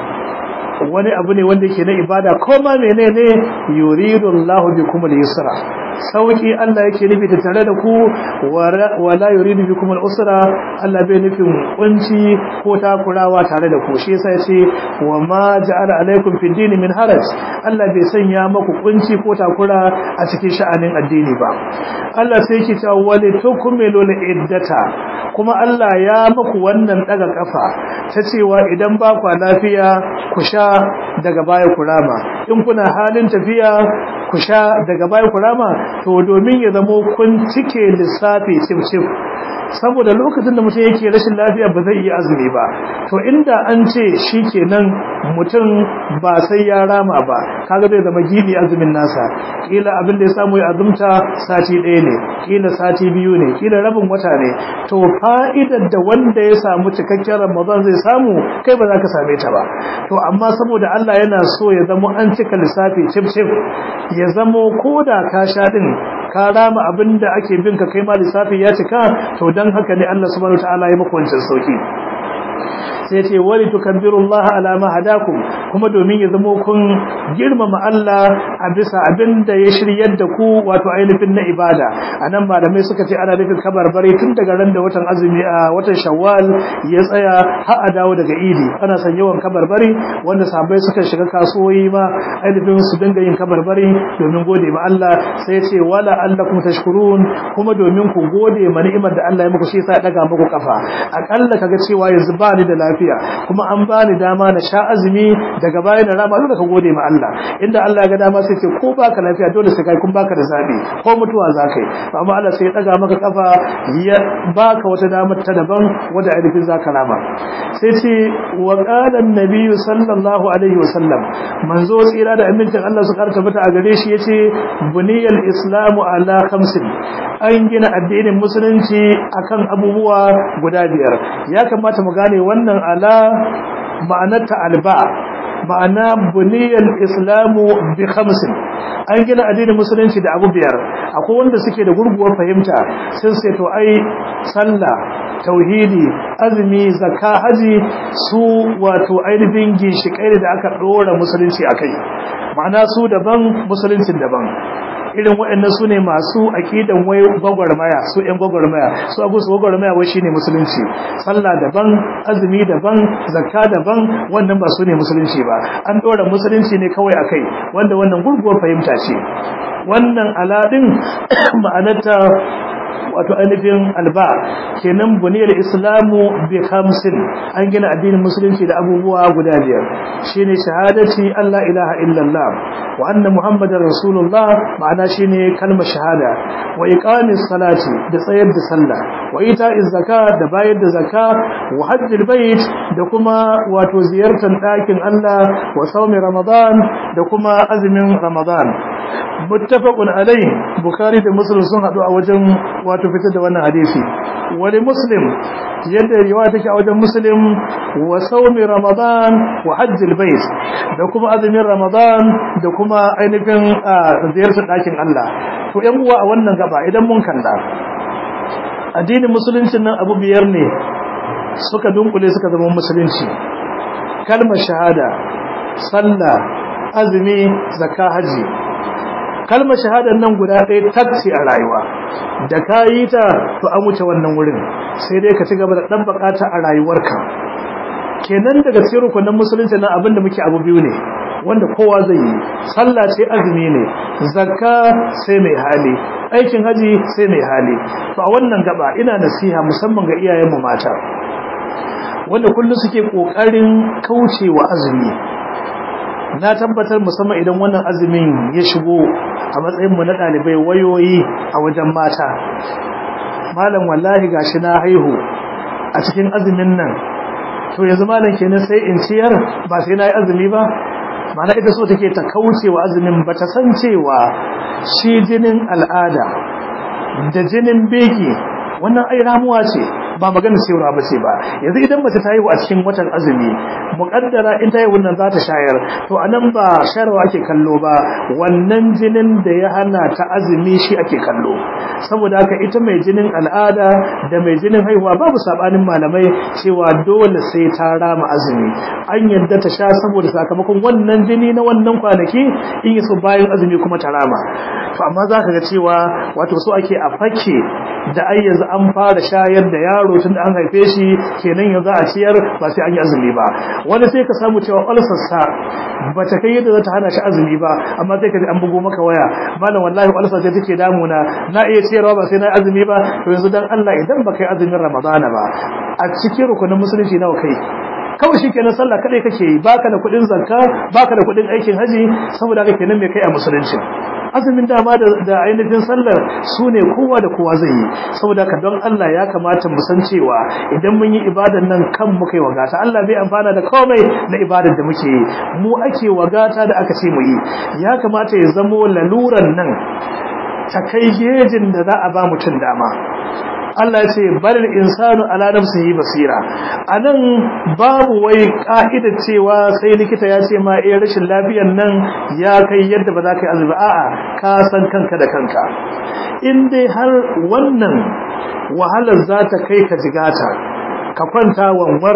wani abu ne wanda yake na ibada ko ma menene yuridullahu bikum al-yusra sauki Allah yake nufi da tare da ku wala yuridu bikum al-usra Allah bai nufin kunci ko takurawa tare da ku shi yasa yace wa ma ja'ala alaikum fi dini min haraj Allah bai sanya maku kunci ko takura a cikin sha'anin addini ba Allah sai yake cewa wali tukmilu al-iddata kuma Allah ya maku wannan daga kafa ta cewa idan ba ku lafiya ku sha daga baya ku rama in kuna halin tafiya ku sha daga baya ku rama to domin ya zamo kun cike lissafi cif saboda lokacin da mutum yake rashin lafiya ba zai iya azumi ba to inda an ce shikenan mutum ba sai ya rama ba kaga zai zama gibi azumin nasa kila abin da ya samu ya azumta sati ɗaya ne kila sati biyu ne kila rabin wata ne to fa'idar da wanda ya samu cikakken Ramadan zai samu kai ba za ka same ta ba to amma saboda Allah yana so ya zama an cika lissafi cif ya zama koda ka sha din ka rama abinda ake bin ka kai ma lissafi ya cika to dan haka ne Allah subhanahu wataala ya muku wancan sauki sai ce wali tukabbirullaha ala ma hadakum kuma domin ya zama kun girmama Allah a bisa abinda ya shiryar da ku wato ainihin na ibada anan malamai suka ce ana nufin kabarbare tun daga ran da watan azumi a watan Shawwal ya tsaya har a dawo daga Idi ana san yawan kabarbare wanda sahabbai suka shiga kasuwoyi ma ainihin su dinga yin kabarbare domin gode ma Allah sai ce wala allakum tashkurun kuma domin ku gode ma ni'imar da Allah ya muku shi yasa ya daga muku kafa akalla kaga cewa yanzu ba ni da lafiya kuma an bani dama na sha azumi daga bayan na rama dole ka gode ma Allah inda Allah ya ga dama sai ce ko baka lafiya dole sai kai kun baka da zabi ko mutuwa zakai amma Allah sai ya daga maka kafa ya baka wata damar ta daban wanda ainihin zaka rama sai ce wa qala an-nabiy sallallahu alaihi wasallam manzo tsira da amincin Allah su karta bata a gare shi yace buniyal islamu ala khamsin an gina addinin musulunci akan abubuwa guda biyar ya kamata mu gane wannan ala ma'anarta alba ma'ana buniyal islamu bi khamsin an gina addinin musulunci da abu biyar akwai wanda suke da gurguwar fahimta sun sai to ai sallah tauhidi azumi zakka haji su wato ainihin ginshikai da aka dora musulunci akai ma'ana su daban musuluncin daban irin waɗannan su ne masu aqidan wai gwagwarmaya, su ƴan gwagwarmaya, su abu su gwagwarmaya wai shine musulunci. Sallah daban, azumi daban, zakka daban, wannan ba su ne musulunci ba. An dora musulunci ne kawai akai, wanda wannan gurguwar fahimta ce. Wannan aladin ma'anarta wato ainihin alba kenan, buniyar islamu bi khamsin, an gina addinin musulunci da abubuwa guda biyar, shine shahadati Allah ilaha illallah wa anna muhammadar rasulullah, ma'ana shine kalmar shahada, wa iqamis salati, da tsayar da sallah, wa ita'iz zakat, da bayar da zakka, wa hajjil bait, da kuma wato ziyartar ɗakin Allah, wa sawmi ramadan, da kuma azumin ramadan. muttafaqun alayhi, bukhari da muslim sun hadu a wajen wato fitar da wannan hadisi. wani muslim, yadda riwaya take a wajen muslim, wa sawmi ramadan wa hajjil bait, da kuma azumin ramadan, da kuma ainihin ziyartar dakin Allah. To yan uwa, a wannan gaba idan mun kalla addinin musulunci nan abu biyar ne suka dunkule suka zama musulunci: kalmar shahada, sallah, azumi, zakka, haji. Kalmar shahadar nan guda ɗaya taksi a rayuwa, da ka yi ta to an wuce wannan wurin, sai dai ka ci gaba da ɗan bukata a rayuwarka. Kenan daga cikin rukunin musulunci nan abinda muke abu biyu ne wanda kowa zai yi: sallah ce, azumi ne, zakka sai mai hali, aikin haji sai mai hali. To a wannan gaba ina nasiha musamman ga iyayenmu mata wanda kullum suke kokarin kaucewa azumi. Na tabbatar musamman idan wannan azumin ya shigo a matsayin mu na dalibai wayoyi a wajen mata, malam wallahi gashi na haihu a cikin azumin nan, to yanzu malam kenan sai in ciyar ba sai na yi azumi ba. Mana ita so take ta kaucewa azumin, ba ta san cewa shi jinin al'ada da jinin beki wannan ai ramuwa ce, ba magana cewa ba ce ba. Yanzu idan mace ta haihu a cikin watan azumi, muƙaddara in ta haihu nan za ta shayar, to anan ba shayarwa ake kallo ba, wannan jinin da ya hana ta azumi shi ake kallo. Saboda haka ita mai jinin al'ada da mai jinin haihuwa babu sabanin malamai cewa dole sai ta rama azumi. An yadda ta sha saboda sakamakon wannan jini na wannan kwanaki, in yi so bayan azumi kuma ta rama. To amma za ka ga cewa wato so ake a fake da ai yanzu an fara shayar da yaro tun da an haife shi, kenan yanzu a ciyar ba sai an yi azumi ba. Wani sai ka samu cewa ulsarsa ba ta kai yadda za ta hana shi azumi ba, amma sai ka ji an bugo maka waya, malam wallahi ulsar sai take damuna, na iya ciyarwa ba sai na yi azumi ba. To yanzu dan Allah, idan ba kai azumin ramadana ba a cikin rukunin musulunci nawa kai? Kawai shi kenan sallah kadai kake yi, baka da kudin zakka, baka da kudin aikin haji, saboda haka kenan me kai a musulunci? Azumin dama da ainihin sallar su ne kowa da kowa zai yi. Saboda haka don Allah ya kamata mu san cewa idan mun yi ibadan nan kan mu kai wagata, Allah bai amfana da komai na ibadar da muke yi, mu ake wagata da aka ce mu yi. Ya kamata ya zamo laluran nan ta kai gejin da za a ba mutum dama. Allah ya ce balil insanu ala nafsihi basira. Anan babu wai ka'idar cewa sai likita ya ce ma rashin lafiyar nan ya kai yadda ba za ka yi azumi. A'a, ka san kanka da kanka. In dai har wannan wahalar za ta kai ka jigata, ka kwanta wanwar,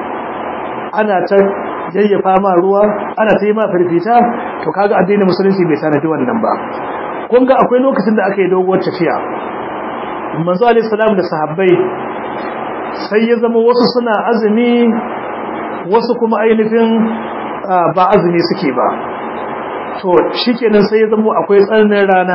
ana ta yayyafa ma ruwa, ana ta yi ma firfita, to kaga addinin musulunci bai sanadi wannan ba. Kun ga akwai lokacin da aka yi doguwar tafiya, manzo alayhi salam da sahabbai, sai ya zama wasu suna azumi, wasu kuma ainihin ba azumi suke ba. To shikenan sai ya zama akwai tsananin rana,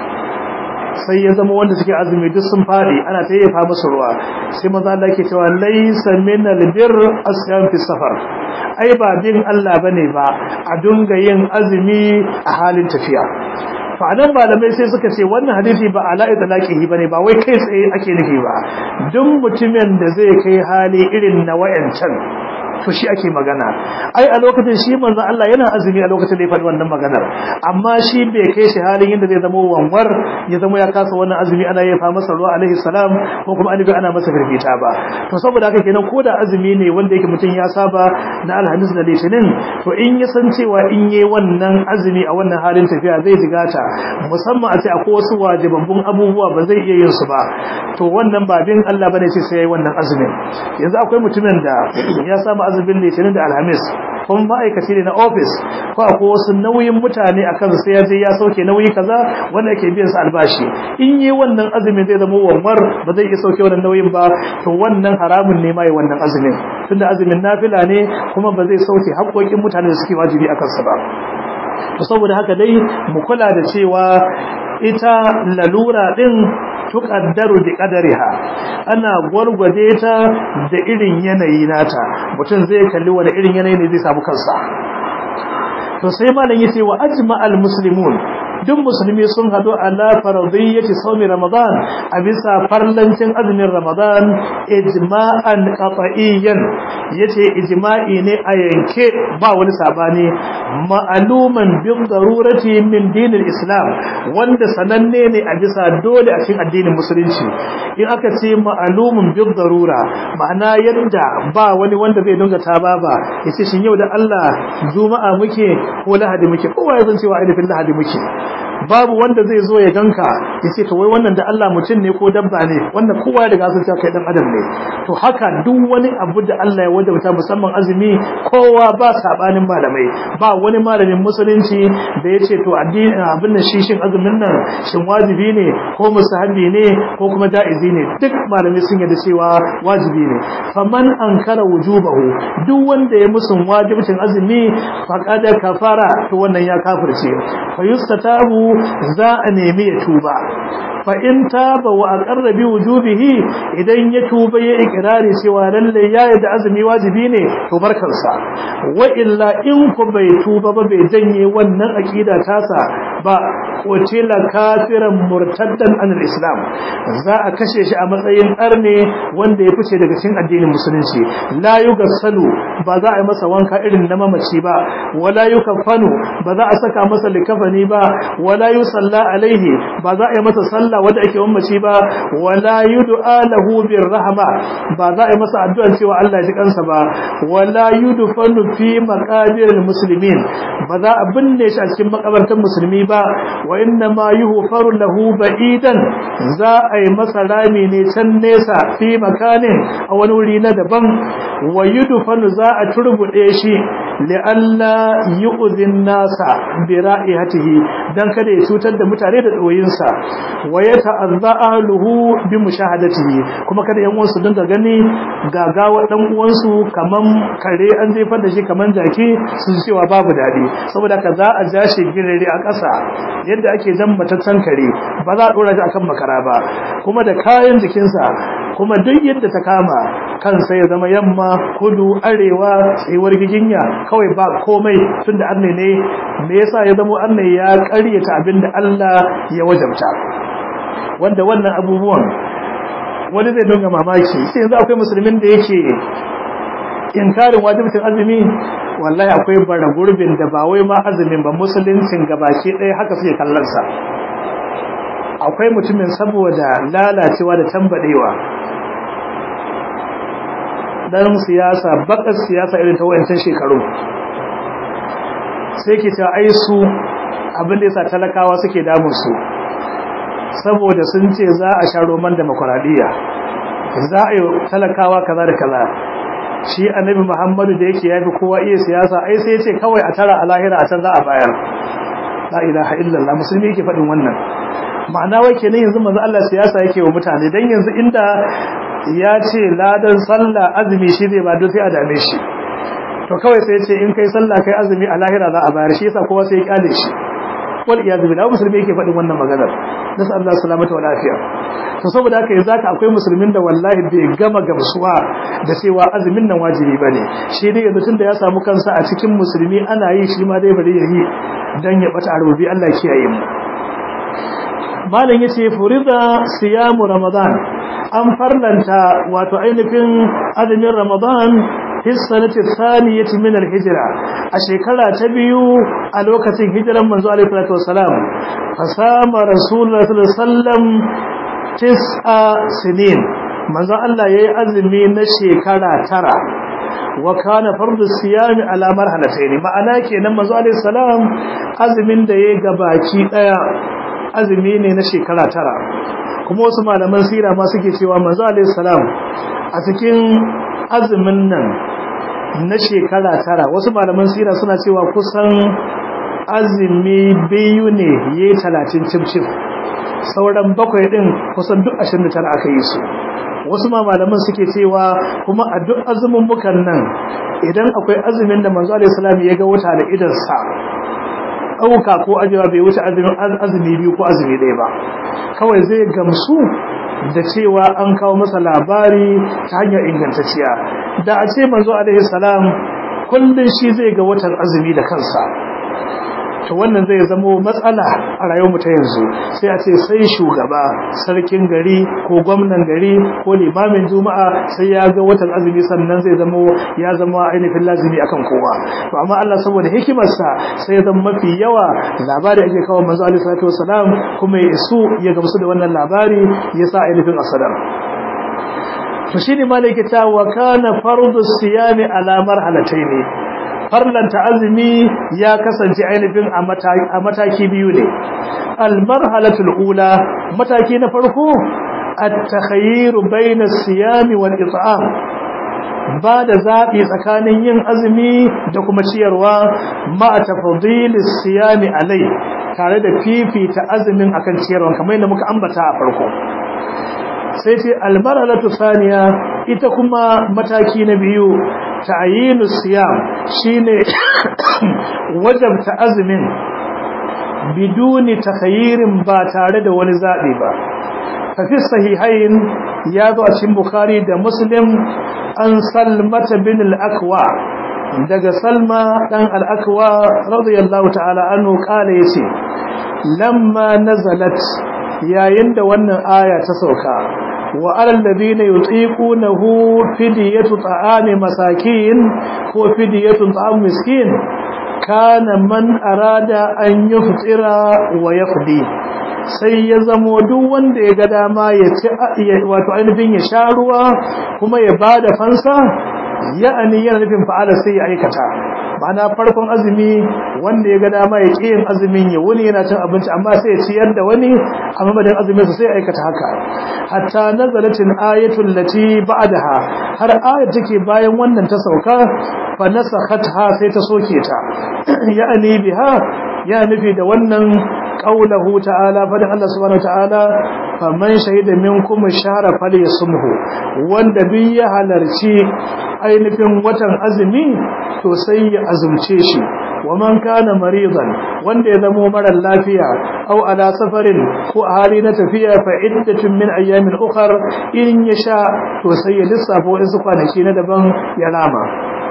sai ya zama wanda suke azumi duk sun fadi, ana ta yafa musu ruwa. Sai manzo Allah yake cewa laysa minal birr asyam fi safar, ai ba din Allah bane ba a dunga yin azumi a halin tafiya. Fa'adan malamai sai suka ce wannan hadisi ba ala idlaqihi bane, ba wai kai tsaye ake nufi ba. Duk mutumin da zai kai hali irin na wayancan, to shi ake magana. Ai a lokacin shi manzon Allah yana azumi a lokacin da ya faɗi wannan maganar, amma shi bai kai shi halin yadda zai zama wanwar, ya zama ya kasa wannan azumi ana yafa masa ruwa alaihi salam, ko kuma annabi ana masa firfita ba. To saboda haka kenan ko da azumi ne wanda yake mutum ya saba na alhamis da litinin, to in ya san cewa in yi wannan azumi a wannan halin tafiya zai jigata, musamman a ce akwai wasu wajibabbun abubuwa ba zai iya yin su ba, to wannan ba bin Allah bane sai yayi wannan azumin. Yanzu akwai mutumin da ya samu azumin litinin da alhamis, kuma ma'aikaci ne na office ko akwai wasu nauyin mutane akan sai ya je ya sauke nauyi kaza wanda yake biyan sa albashi, in yi wannan azumin zai zama wanwar ba zai iya sauke wannan nauyin ba, to wannan haramun ne mai wannan azumin, tunda azumin nafila ne kuma ba zai sauke haƙoƙin mutane da suke wajibi akan sa ba. to saboda haka dai mu kula da cewa ita lalura din tuqaddaru bi qadariha, ana gwargwade ta da irin yanayi nata, mutum zai kalli wani irin yanayi ne zai samu kansa. to sai malam yace wa ajma'al muslimun, duk musulmi sun hado ala faradiyyati sawmi ramadan, a bisa farlancin azumin ramadan ijma'an qat'iyyan, yace ijma'i ne a yanke ba wani sabani, ma'luman bi darurati min dinil islam, wanda sananne ne a bisa dole a cikin addinin musulunci. in aka ce ma'lumun bi darura, ma'ana yadda ba wani wanda zai dinga tababa yace shin yau da Allah juma'a muke ko lahadi muke, kowa ya san cewa ainihin lahadi muke, babu wanda zai zo ya ganka ya ce to wai wannan da Allah mutum ne ko dabba ne, wannan kowa ya riga sun ce kai dan adam ne. to haka duk wani abu da Allah ya wajabta musamman azumi, kowa ba sabanin malamai, ba wani malamin musulunci da ya ce to addini abin nan shin azumin nan shin wajibi ne ko mustahabi ne ko kuma jaizi ne, duk malamai sun yarda cewa wajibi ne. faman ankara wujubahu, duk wanda ya musun wajibcin azumi faqad kafara, to wannan ya kafirce. fa yustatabu, za a nemi ya tuba, fa in taba wa aqarra bi wujubihi, idan ya tuba ya ikrari cewa lalle ya yarda azumi wajibi ne, to barkansa. wa illa in ku bai tuba ba, bai janye wannan aqida tasa ba, qutila kafiran murtaddan an al-islam, za a kashe shi a matsayin arne wanda ya fice daga cikin addinin musulunci. la yugassalu, ba za a yi masa wanka irin na mamaci ba, wala yukaffanu, ba za a saka masa likafani ba, wala yusalla alaihi, ba za a yi masa sallah wanda ake ummaci ba, wala yud'a lahu birrahma, ba za a yi masa addu'a cewa Allah ya ji kansa ba, wala yudfanu fi maqabiril muslimin, ba za a binne shi a cikin makabartan musulmi ba, wa inna ma yughfaru lahu ba'idan, za a yi masa rami ne can nesa, fi makanin, a wani wuri na daban, wa yudfanu, za a turbude shi li'alla yu'dhin nasa bi ra'ihatihi, dan kada ya cutar da mutane da doyinsa, wa yata'azza ahluhu bi mushahadatihi, kuma kada yan uwansu dinga gani gagawa dan uwansu kaman kare an jefar da shi kaman jaki, su cewa babu dadi, saboda ka za a ja shi girare a ƙasa yadda ake jan matattan kare, ba za a dora shi akan makara ba, kuma da kayan jikinsa, kuma duk yadda ta kama kansa ya zama yamma kudu arewa tsayuwar giginya, kawai ba komai, tunda anne ne. me yasa ya zama anne ya ƙaryata abinda Allah ya wajabta, wanda wannan abubuwan wani zai dinga mamaki, sai yanzu akwai musulmin da yake inkarin wajibcin azumi. wallahi akwai bara gurbin da ba wai ma azumin ba, musuluncin gabaki ɗaya haka suke kallon sa. akwai mutumin saboda lalacewa da tambadewa, dan siyasa, bakar siyasa irin ta wayancan shekaru, sai ke ta aisu abin da yasa talakawa suke damun su, saboda sun ce za a sha roman demokradiyya, za a yi talakawa kaza da kaza. shi annabi Muhammadu da yake yafi kowa iya siyasa, ai sai ya ce kawai a tara a lahira a can za a bayar. la ilaha illallah, musulmi yake faɗin wannan. ma'ana wai kenan yanzu manzo Allah siyasa yake wa mutane, dan yanzu inda ya ce ladan sallah azumi shi zai ba duk sai a dame shi, to kawai sai ya ce in kai sallah kai azumi a lahira za a bayar, shi yasa kowa sai ya kyale shi. wal iyad billah, musulmi yake faɗin wannan maganar, nasu Allah salamata wa lafiya. to saboda haka yanzu haka akwai musulmin da wallahi bai gama gamsuwa da cewa azumin nan wajibi bane, shi dai yanzu tunda ya samu kansa a cikin musulmi ana yi, shi ma dai bari ya yi dan ya bata arobi. Allah kiyaye mu. malam yace furida siyamu ramadan, an farlanta wato ainihin azumin ramadan fi sanati thaniyati min al-hijra, a shekara ta biyu a lokacin hijiran manzo alaihi salatu wassalam. fasama rasulullahi sallallahu alaihi wasallam 9 sinin, manzo Allah yayi azumi na shekara 9, wa kana fardu siyami ala marhalatayn, ma'ana kenan manzo alaihi salam azumin da yayi gabaki daya azumi ne na shekara 9. kuma wasu malaman sira ma suke cewa manzo alaihi salam a cikin azumin nan na shekara tara, wasu malaman sira suna cewa kusan azumi biyu ne yayi 30 cif sauran bakwai din kusan duk 29 aka yi su. Wasu malaman suke cewa kuma a duk azumin mukan nan idan akwai azumin da manzo alaihi salam ya ga wata da idan sa dauka ko ajewa bai wuce azumi biyu ko azumi ɗaya ba, kawai zai gamsu da cewa an kawo masa labari ta hanyar ingantacciya. Da a ce manzo alaihi salam kullun shi zai ga watan azumi da kansa, to wannan zai zamo matsala a rayuwar mu ta yanzu. Sai a ce sai shugaba, sarkin gari ko gwamnan gari ko limamin juma'a sai ya ga watan azumi sannan zai zamo ya zama ainihin lazimi akan kowa. To amma Allah saboda hikimarsa sai ya zama mafi yawa labari ake kawo manzo alaihi salatu wasalam kuma ya isu ya gamsu da wannan labari ya sa ainihin asadar. To shine malaka ta wa kana fardu siyami ala marhalataini, farlanta azumi ya kasance ainihin a mataki biyu ne. Al-marhalatul ula, mataki na farko at-takhayyur bayna as-siyami wal it'am, ba da zabi tsakanin yin azumi da kuma ciyarwa, ma tafdilis siyami alai, tare da fifita azumin akan ciyarwa kamar yadda muka ambata a farko. Sai ce al-marhalatu thaniya, ita kuma mataki na biyu, ta'yinu siyam, shine wajabta azumin biduni takhayyirin, ba tare da wani zabi ba. fa fi sahihain ya zo a cikin Bukhari da Muslim an Salmata bin al-Akwa, daga Salma dan al-Akwa radiyallahu ta'ala anhu kale yace lamma nazalat, yayin da wannan aya ta sauka, wa alal ladina yutiqunahu fidyatu ta'ami masakin ko fidyatu ta'am miskin, kana man arada an yuftira wa yafdi, sai ya zamo duk wanda ya ga dama ya ci wato ainihin ya sha ruwa kuma ya bada fansa, ya'ani yana nufin fa'ala sai ya aikata. Ma'ana farkon azumi wanda ya ga dama ya ƙi yin azumin ya wuni yana cin abinci amma sai ya ciyar da wani a mamadin azumin sa sai ya aikata haka. Hatta nazalatin ayatul lati ba'daha, har ayat take bayan wannan ta sauka, fa nasakhatha, sai ta soke ta. Ya'ani biha, ya nufi da wannan qaulahu ta'ala, fa Allah subhanahu wa ta'ala, faman shahida minkum ash-shahra falyasumhu, wanda bi ya halarci ainihin watan azumi to sai ya azumce shi. Wa man kana maridan, wanda ya zamo mara lafiya, aw ala safarin, ko a hali na tafiya, fa iddatun min ayyamin ukhra, in yasha to sai ya lissafa wasu kwanaki na daban ya rama.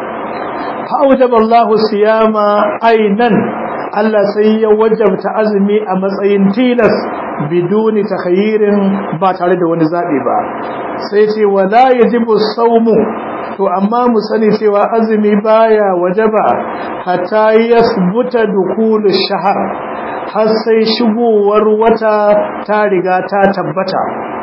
Fa awjaba Allahu siyama ainan, Allah sai ya wajabta azumi a matsayin tilas biduni takhayyirin, ba tare da wani zabi ba. Sai ce wala yajibu sawmu, to amma mu sani cewa azumi baya wajaba hatta yasbuta dukulu shahr, har sai shigowar wata ta riga ta tabbata.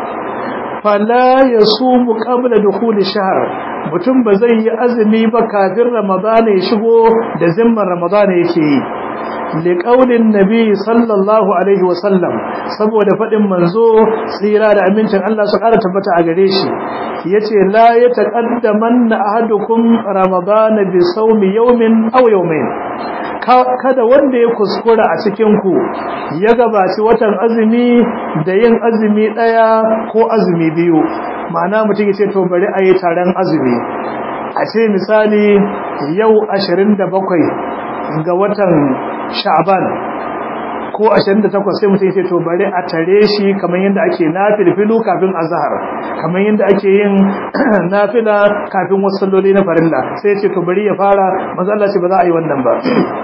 Fala yasumu qabla dukuli shahr, mutum ba zai yi azumi ba kafin ramadana ya shigo da zimman ramadana yake yi. liƙaunin nabi sallallahu alaihi wasallam, saboda faɗin manzo tsira da amincin Allah su ƙara tabbata a gare shi, yace la ya taqaddamanna ahadukum ramadana bi sawmi yawmin aw yawmayn, kada wanda ya kuskura a cikin ku ya gabaci watan azumi da yin azumi ɗaya ko azumi biyu. Ma'ana mutum yace to bari a yi taron azumi, a ce misali yau 27 ga watan Sha'ban ko 28, sai mutum ce to bari a tare shi kamar yadda ake nafilfilu kafin azhar, kamar yadda ake yin nafila kafin wasu salloli na farilla, sai ce to bari ya fara. Manzo Allah ce ba za a yi wannan ba,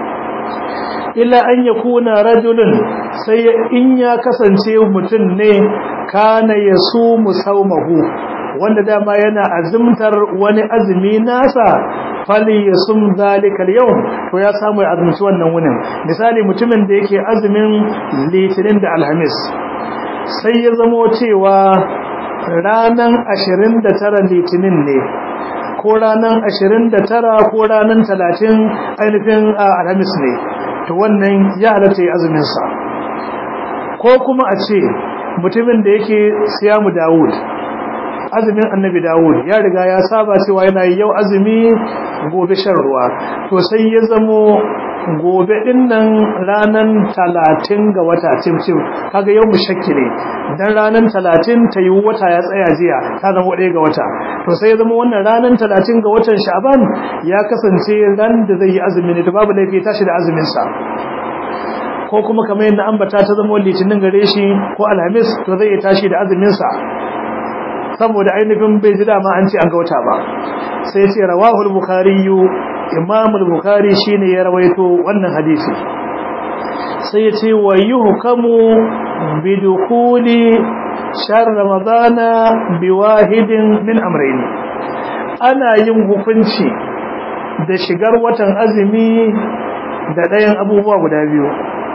illa an yakuna rajulun, sai in ya kasance mutum ne kana yasumu sawmahu, wanda dama yana azumtar wani azumi nasa, fali yasum zalikal yawm, to ya samu ya azumci wannan wunin. Misali mutumin da yake azumin litinin da alhamis, sai ya zamo cewa ranan 29 litinin ne, ko ranan 29 ko ranan 30 ainihin alhamis ne, to wannan ya halatta ya azumin sa. Ko kuma a ce mutumin da yake siyamu Dawud, azumin annabi Dawud ya riga ya saba cewa yana yau azumi gobe shan ruwa to sai ya zamo gobe din nan ranan 30 ga wata cimcim kaga yau mushakki ne dan ranan 30 ta yi wata ya tsaya jiya ta zama 1 ga wata to sai ya zama wannan ranan 30 ga watan Sha'ban ya kasance ran da zai yi azumi ne to babu laifi tashi da azumin sa ko kuma kamar yadda ambata ta zama litinin gare shi ko alhamis to zai tashi da azumin sa saboda ainihin bai ji dama an ce an ga wata ba sai ce rawahul bukhari imam al-bukhari shine ya rawaito wannan hadisi sai ya ce wa yuhkamu bi dukhuli shahr ramadana bi wahidin min amrayn ana yin hukunci da shigar watan azumi da ɗayan abubuwa guda biyu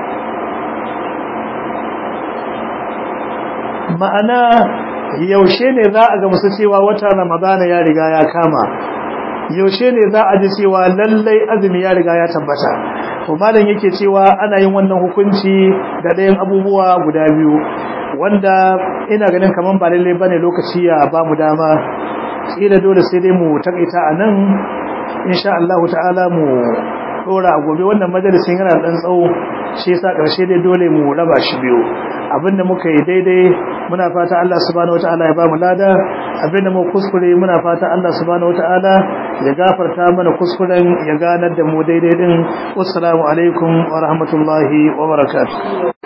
ma'ana yaushe ne za a ga musu cewa watan ramadana ya riga ya kama yaushe ne za a ji cewa lallai azumi ya riga ya tabbata to malam yake cewa ana yin wannan hukunci da ɗayan abubuwa guda biyu wanda ina ganin kaman ba lallai bane lokaci ya ba mu dama kila dole sai dai mu takaita anan insha Allah ta'ala mu dora a gobe wannan majalisin yana dan tsawo shi yasa karshe dai dole mu raba shi biyu abinda muka yi daidai muna fata Allah subhanahu wataala ya ba mu lada abinda mu kuskure muna fata Allah subhanahu wataala ya gafarta mana kuskuren ya ganar da mu daidai din assalamu alaikum wa rahmatullahi wa barakatuh